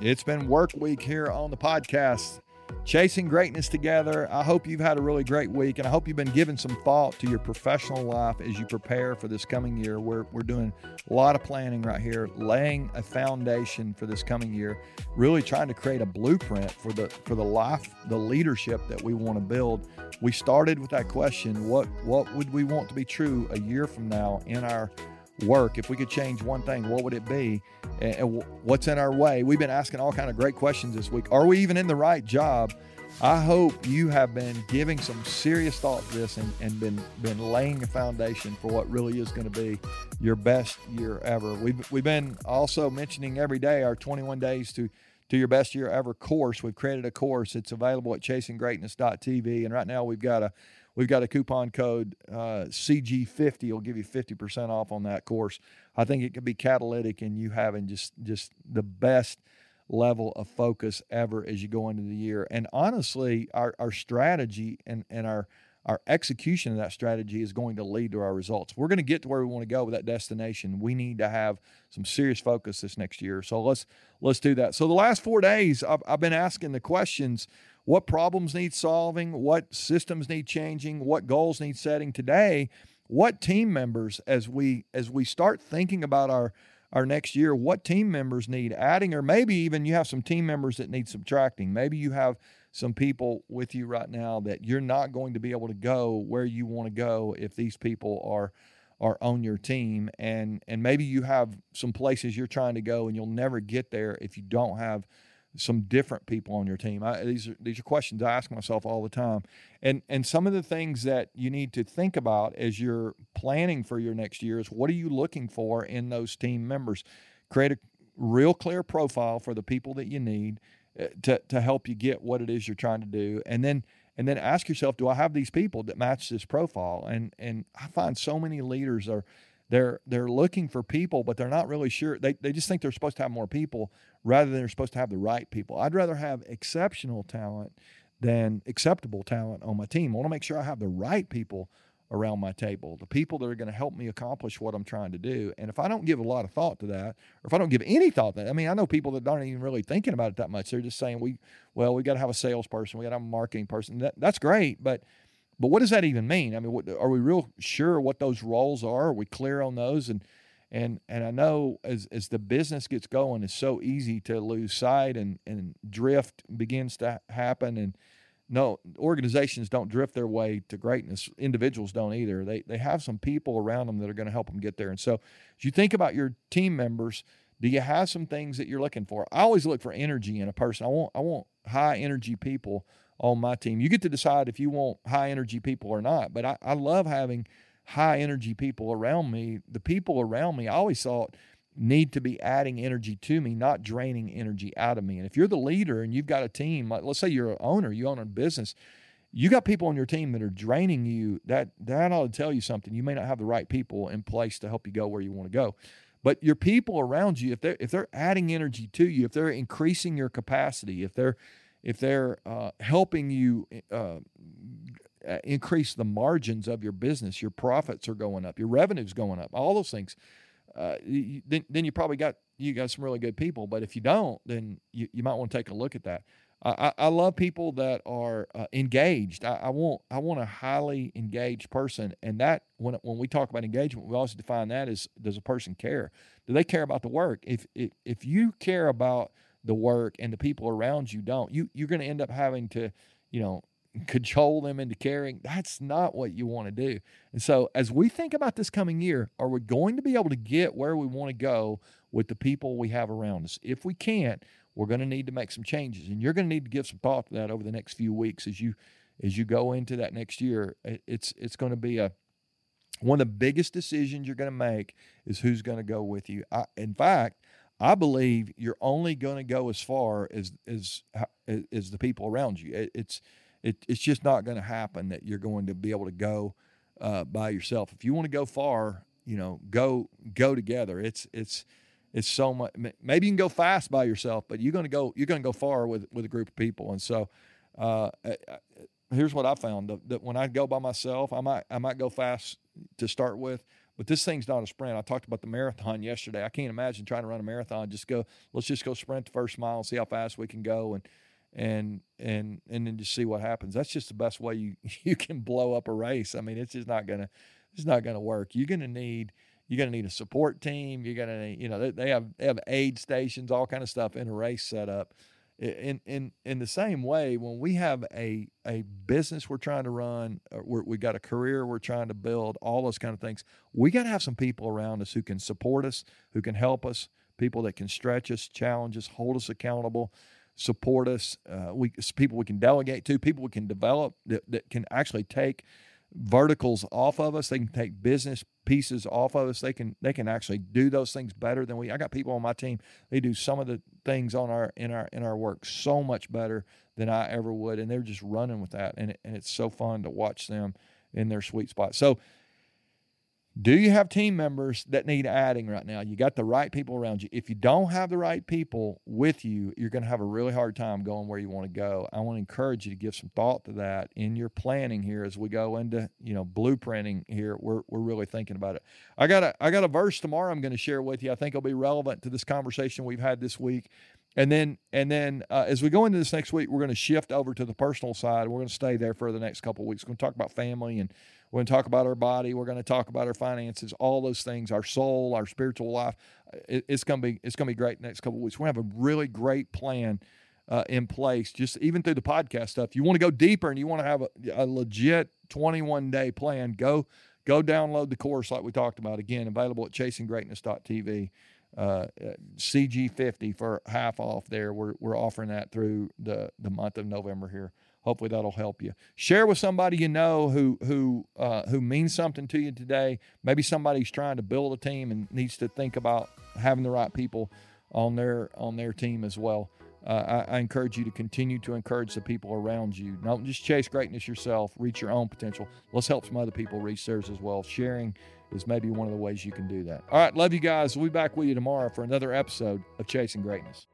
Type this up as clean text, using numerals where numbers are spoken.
It's been work week here on the podcast, Chasing Greatness Together. I hope you've had a really great week, and I hope you've been giving some thought to your professional life as you prepare for this coming year. We're doing a lot of planning right here, laying a foundation for this coming year, really trying to create a blueprint for the life, the leadership that we want to build. We started with that question, what would we want to be true a year from now in our work? If we could change one thing, what would it be? And what's in our way? We've been asking all kind of great questions this week. Are we even in the right job? I hope you have been giving some serious thought to this and been laying a foundation for what really is going to be your best year ever. We've been also mentioning every day our 21 days to your best year ever course. We've created a course. It's available at chasinggreatness.tv, and right now we've got a coupon code CG50. It'll give you 50% off on that course. I think it could be catalytic in you having just the best level of focus ever as you go into the year. And honestly, our strategy and our execution of that strategy is going to lead to our results. We're going to get to where we want to go with that destination. We need to have some serious focus this next year. So let's do that. So the last 4 days, I've been asking the questions: what problems need solving? What systems need changing? What goals need setting? Today, what team members, as we start thinking about our next year, what team members need adding, or maybe even you have some team members that need subtracting. Maybe you have some people with you right now that you're not going to be able to go where you want to go if these people are on your team. And maybe you have some places you're trying to go and you'll never get there if you don't have some different people on your team. These are questions I ask myself all the time. And some of the things that you need to think about as you're planning for your next year is, what are you looking for in those team members? Create a real clear profile for the people that you need to help you get what it is you're trying to do. And then ask yourself, do I have these people that match this profile? And I find so many leaders they're looking for people, but they're not really sure. They just think they're supposed to have more people rather than they're supposed to have the right people. I'd rather have exceptional talent than acceptable talent on my team. I want to make sure I have the right people around my table, the people that are going to help me accomplish what I'm trying to do. And if I don't give a lot of thought to that, or if I don't give any thought to that, I mean, I know people that aren't even really thinking about it that much. They're just saying, we got to have a salesperson, we got to have a marketing person. That's great, but what does that even mean? I mean, are we real sure what those roles are? Are we clear on those? And I know as the business gets going, it's so easy to lose sight and drift begins to happen. And no, organizations don't drift their way to greatness. Individuals don't either. They have some people around them that are going to help them get there. And so as you think about your team members, do you have some things that you're looking for? I always look for energy in a person. I want high energy people on my team. You get to decide if you want high energy people or not, but I love having high energy people around me. The people around me, I always thought, need to be adding energy to me, not draining energy out of me. And if you're the leader and you've got a team, like let's say you're an owner, you own a business, you got people on your team that are draining you, that ought to tell you something. You may not have the right people in place to help you go where you want to go. But your people around you, if they're adding energy to you, if they're increasing your capacity, if they're helping you increase the margins of your business, your profits are going up, your revenue's going up, all those things, then you probably got some really good people. But if you don't, then you might want to take a look at that. I love people that are engaged. I want a highly engaged person, and that when we talk about engagement, we also define that as, does a person care? Do they care about the work? If you care about the work and the people around you don't, you're going to end up having to, cajole them into caring. That's not what you want to do. And so as we think about this coming year, are we going to be able to get where we want to go with the people we have around us? If we can't, we're going to need to make some changes, and you're going to need to give some thought to that over the next few weeks as you go into that next year. It's going to be one of the biggest decisions you're going to make is who's going to go with you. In fact, I believe you're only going to go as far as the people around you. It's just not going to happen that you're going to be able to go by yourself. If you want to go far, go together. It's so much. Maybe you can go fast by yourself, but you're going to go far with a group of people. And so here's what I found: that when I go by myself, I might go fast to start with, But this thing's not a sprint. I talked about the marathon yesterday. I can't imagine trying to run a marathon. Let's just go sprint the first mile and see how fast we can go, and then just see what happens. That's just the best way you can blow up a race. I mean, it's not gonna work. You're gonna need a support team. You're gonna need, they have aid stations, all kind of stuff in a race setup. In the same way, when we have a business we're trying to run, we got a career we're trying to build, all those kind of things, we got to have some people around us who can support us, who can help us, people that can stretch us, challenge us, hold us accountable, support us. People we can delegate to, people we can develop that can actually take verticals off of us. They can take business pieces off of us. They can actually do those things better than we. I got people on my team. They do some of the things in our work so much better than I ever would, and they're just running with that. And it's so fun to watch them in their sweet spot. So, do you have team members that need adding right now? You got the right people around you. If you don't have the right people with you, you're going to have a really hard time going where you want to go. I want to encourage you to give some thought to that in your planning here as we go into, blueprinting here. We're really thinking about it. I got a verse tomorrow I'm going to share with you. I think it'll be relevant to this conversation we've had this week. And then as we go into this next week, we're going to shift over to the personal side. We're going to stay there for the next couple of weeks. We're going to talk about family, and we're going to talk about our body. We're going to talk about our finances, all those things, our soul, our spiritual life. It's going to be great the next couple of weeks. We're going to have a really great plan in place, just even through the podcast stuff. If you want to go deeper and you want to have a legit 21-day plan, go download the course like we talked about. Again, available at chasinggreatness.tv. CG50 for half off there. We're offering that through the month of November here. Hopefully that'll help you. Share with somebody you know who means something to you today. Maybe somebody's trying to build a team and needs to think about having the right people on their team as well. I encourage you to continue to encourage the people around you. Don't just chase greatness yourself. Reach your own potential. Let's help some other people reach theirs as well. Sharing is maybe one of the ways you can do that. All right, love you guys. We'll be back with you tomorrow for another episode of Chasing Greatness.